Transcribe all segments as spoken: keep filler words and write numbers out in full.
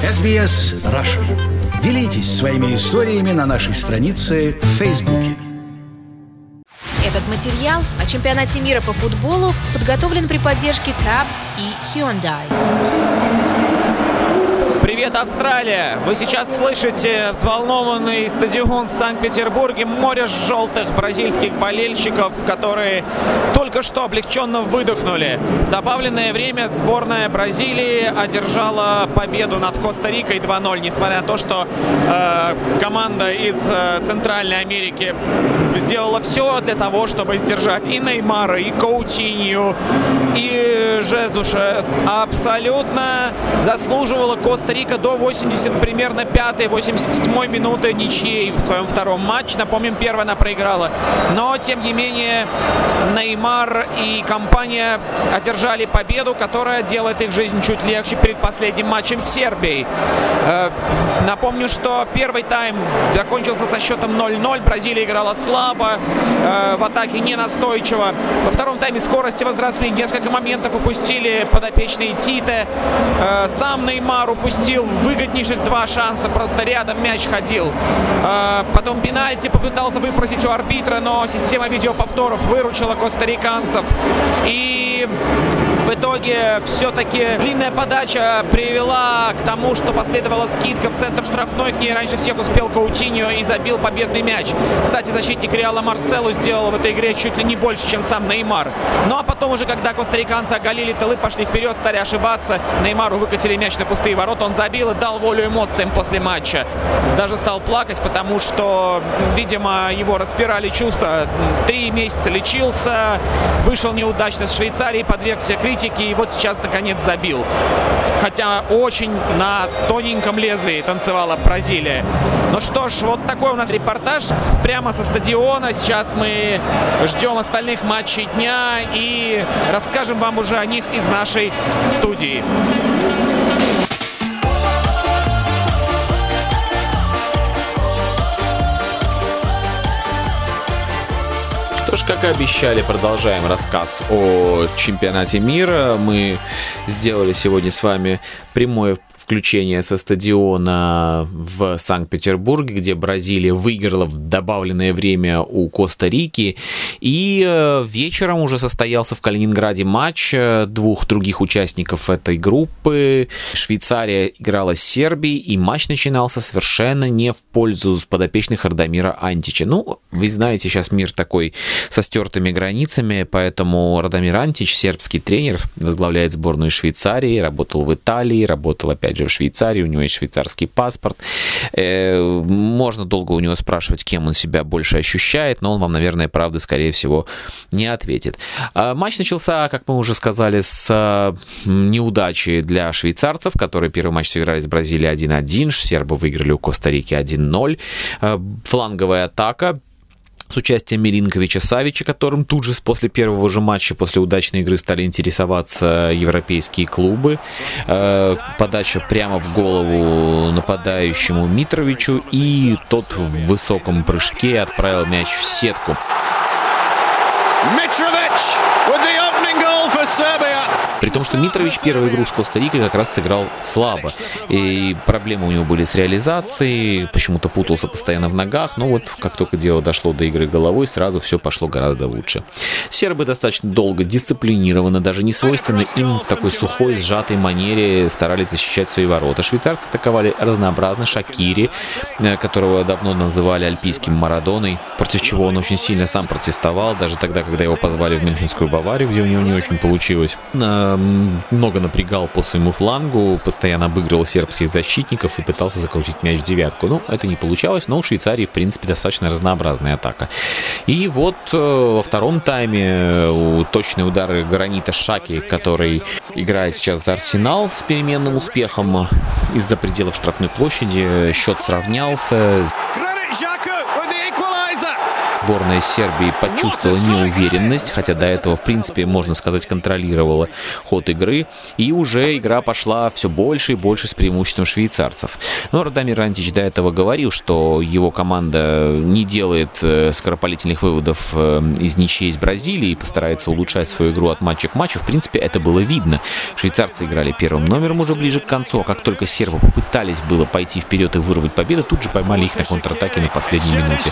эс би эс Russian. Делитесь своими историями на нашей странице в Фейсбуке. Этот материал о чемпионате мира по футболу подготовлен при поддержке Tab и Hyundai. Привет, Австралия! Вы сейчас слышите взволнованный стадион в Санкт-Петербурге, море желтых бразильских болельщиков, которые только что облегченно выдохнули. В добавленное время сборная Бразилии одержала победу над Коста-Рикой два ноль, несмотря на то, что э, команда из э, Центральной Америки сделала все для того, чтобы сдержать и Неймара, и Коутинью, и Жезуша. Абсолютно заслуживала Коста-Рика до восемьдесят примерно пятой восемьдесят седьмой минуты ничьей в своем втором матче. Напомним, первая она проиграла. Но, тем не менее, Неймар и компания одержали победу, которая делает их жизнь чуть легче перед последним матчем с Сербией. Э, напомню, что первый тайм закончился со счетом ноль ноль. Бразилия играла слабо, э, в атаке ненастойчиво. Во втором тайме скорости возросли, несколько моментов упустили подопечные Тите. Э, сам Неймар упустил выгоднейших два шанса, просто рядом мяч ходил. Э, потом пенальти попытался выпросить у арбитра, но система видеоповторов выручила костариканцев. И в итоге все-таки длинная подача привела к тому, что последовала скидка в центр штрафной. К ней раньше всех успел Коутиньо и забил победный мяч. Кстати, защитник Реала Марселу сделал в этой игре чуть ли не больше, чем сам Неймар. Ну а потом уже, когда костариканцы оголили тылы, пошли вперед, стали ошибаться, Неймару выкатили мяч на пустые ворота, он забил и дал волю эмоциям после матча. Даже стал плакать, потому что, видимо, его распирали чувства. Три месяца лечился, вышел неудачно с Швейцарии, подвергся критике и вот сейчас наконец забил. Хотя очень на тоненьком лезвии танцевала Бразилия. Ну что ж, вот такой у нас репортаж прямо со стадиона. Сейчас мы ждем остальных матчей дня и расскажем вам уже о них из нашей студии. Что ж, как и обещали, продолжаем рассказ о чемпионате мира. Мы сделали сегодня с вами прямое включение со стадиона в Санкт-Петербурге, где Бразилия выиграла в добавленное время у Коста-Рики. И вечером уже состоялся в Калининграде матч двух других участников этой группы. Швейцария играла с Сербией, и матч начинался совершенно не в пользу подопечных Радомира Антича. Ну, вы знаете, сейчас мир такой со стертыми границами, поэтому Радомир Антич, сербский тренер, возглавляет сборную Швейцарии, работал в Италии, работал опять же в Швейцарии, у него есть швейцарский паспорт. Можно долго у него спрашивать, кем он себя больше ощущает, но он вам, наверное, правда, скорее всего, не ответит. Матч начался, как мы уже сказали, с неудачи для швейцарцев, которые первый матч сыграли с Бразилией один один, сербы выиграли у Коста-Рики один ноль. Фланговая атака с участием Милинковича-Савича, которым тут же после первого же матча, после удачной игры, стали интересоваться европейские клубы. Подача прямо в голову нападающему Митровичу, и тот в высоком прыжке отправил мяч в сетку. При том, что Митрович первую игру с Коста-Рикой как раз сыграл слабо. И проблемы у него были с реализацией, почему-то путался постоянно в ногах, но вот как только дело дошло до игры головой, сразу все пошло гораздо лучше. Сербы достаточно долго, дисциплинированно, даже не свойственно им в такой сухой, сжатой манере старались защищать свои ворота. Швейцарцы атаковали разнообразно. Шакири, которого давно называли альпийским Марадоной, против чего он очень сильно сам протестовал, даже тогда, когда его позвали в Мюнхенскую Баварию, где у него не очень получилось. Много напрягал по своему флангу, постоянно обыгрывал сербских защитников и пытался закрутить мяч в девятку. Ну, это не получалось, но у Швейцарии, в принципе, достаточно разнообразная атака. И вот во втором тайме точные удары Гранита Шаки, который играет сейчас за Арсенал с переменным успехом из-за пределов штрафной площади, счет сравнялся. Сборная Сербии почувствовала неуверенность, хотя до этого, в принципе, можно сказать, контролировала ход игры. И уже игра пошла все больше и больше с преимуществом швейцарцев. Но Радомир Антич до этого говорил, что его команда не делает скоропалительных выводов из ничьей с Бразилией и постарается улучшать свою игру от матча к матчу. В принципе, это было видно. Швейцарцы играли первым номером уже ближе к концу, а как только сербы попытались было пойти вперед и вырвать победу, тут же поймали их на контратаке на последней минуте.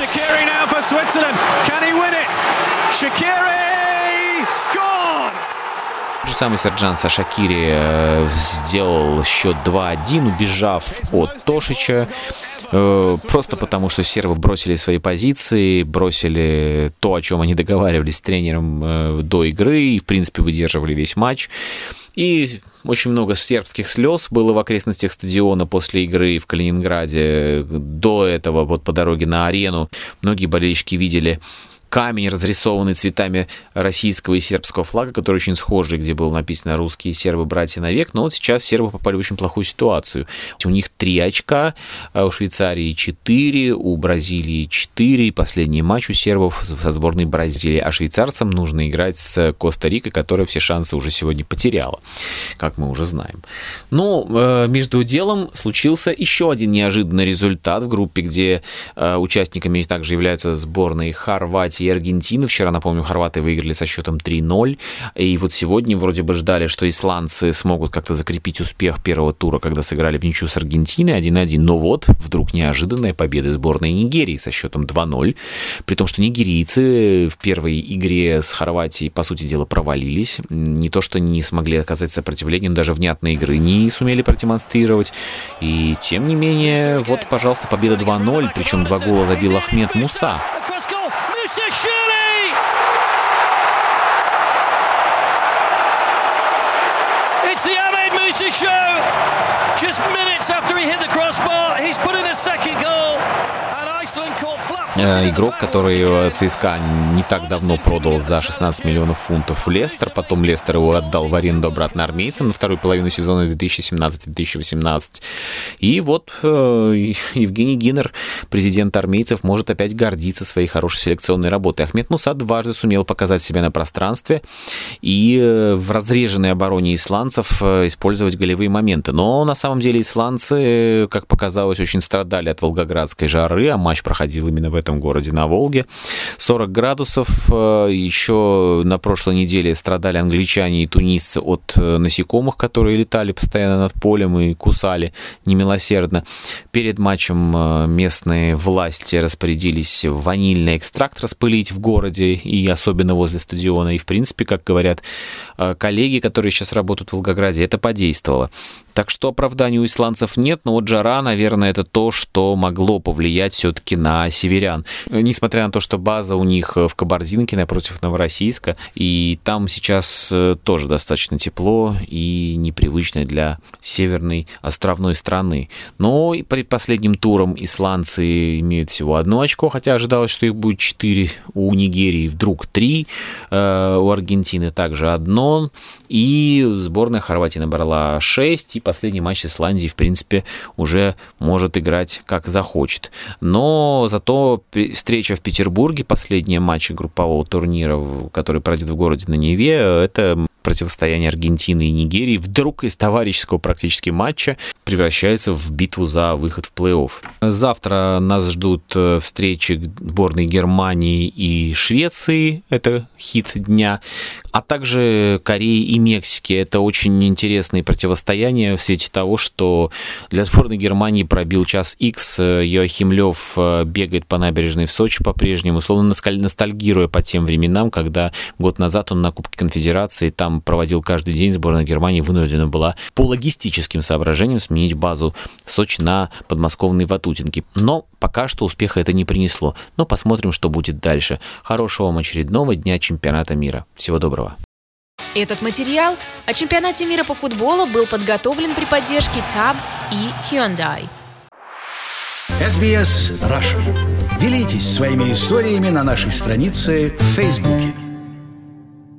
Тот же самый Серджан Сашакири сделал счет два-один, убежав от Тошича. Просто потому, что сербы бросили свои позиции, бросили то, о чем они договаривались с тренером до игры, и, в принципе, выдерживали весь матч. И очень много сербских слез было в окрестностях стадиона после игры в Калининграде. До этого, вот по дороге на арену, многие болельщики видели камень, разрисованный цветами российского и сербского флага, который очень схожий, где было написано «Русские и сербы, братья навек». Но вот сейчас сербы попали в очень плохую ситуацию. У них три очка, у Швейцарии четыре, у Бразилии четыре. Последний матч у сербов со сборной Бразилии. А швейцарцам нужно играть с Коста-Рикой, которая все шансы уже сегодня потеряла, как мы уже знаем. Но между делом случился еще один неожиданный результат в группе, где участниками также являются сборные Хорватии и Аргентины. Вчера, напомню, хорваты выиграли со счетом три-ноль. И вот сегодня вроде бы ждали, что исландцы смогут как-то закрепить успех первого тура, когда сыграли в ничью с Аргентиной один-один. Но вот вдруг неожиданная победа сборной Нигерии со счетом два-ноль. При том, что нигерийцы в первой игре с Хорватией, по сути дела, провалились. Не то, что не смогли оказать сопротивление, но даже внятной игры не сумели продемонстрировать. И тем не менее, вот, пожалуйста, победа два-ноль. Причем два гола забил Ахмед Муса. It's the Ahmed Musa show. Just minutes after he hit the crossbar, he's put in a second goal. And Iceland caught flat. Игрок, который ЦСКА не так давно продал за шестнадцать миллионов фунтов в Лестер, потом Лестер его отдал в аренду обратно армейцам на вторую половину сезона две тысячи семнадцатый - две тысячи восемнадцатый. И вот э, Евгений Гиннер, президент армейцев, может опять гордиться своей хорошей селекционной работой. Ахмед Муса дважды сумел показать себя на пространстве и э, в разреженной обороне исландцев э, использовать голевые моменты. Но на самом деле исландцы, как показалось, очень страдали от волгоградской жары, а матч проходил именно в этом городе на Волге. сорок градусов. Еще на прошлой неделе страдали англичане и тунисцы от насекомых, которые летали постоянно над полем и кусали немилосердно. Перед матчем местные власти распорядились ванильный экстракт распылить в городе и особенно возле стадиона. И, в принципе, как говорят коллеги, которые сейчас работают в Волгограде, это подействовало. Так что оправданий у исландцев нет, но вот жара, наверное, это то, что могло повлиять все-таки на северян. Несмотря на то, что база у них в Кабардинке напротив Новороссийска, и там сейчас тоже достаточно тепло и непривычно для северной островной страны. Но и перед последним туром исландцы имеют всего одно очко, хотя ожидалось, что их будет четыре, у Нигерии вдруг три, у Аргентины также одно, и сборная Хорватии набрала шесть, и последний матч Исландии, в принципе, уже может играть как захочет. Но зато встреча в Петербурге, последний матч группового турнира, который пройдет в городе на Неве, это противостояние Аргентины и Нигерии, вдруг из товарищеского практически матча превращается в битву за выход в плей-офф. Завтра нас ждут встречи сборной Германии и Швеции, это хит дня, а также Кореи и Мексики. Это очень интересные противостояния в свете того, что для сборной Германии пробил час икс. Йоахим Лёв бегает по набережной в Сочи по-прежнему, словно ностальгируя по тем временам, когда год назад он на Кубке Конфедерации там проводил каждый день. Сборная Германии вынуждена была по логистическим соображениям сменить базу в Сочи на подмосковной Ватутинке. Но пока что успеха это не принесло. Но посмотрим, что будет дальше. Хорошего вам очередного дня чемпионата мира. Всего доброго. Этот материал о чемпионате мира по футболу был подготовлен при поддержке таб и Hyundai. эс би эс Russian. Делитесь своими историями на нашей странице в Фейсбуке.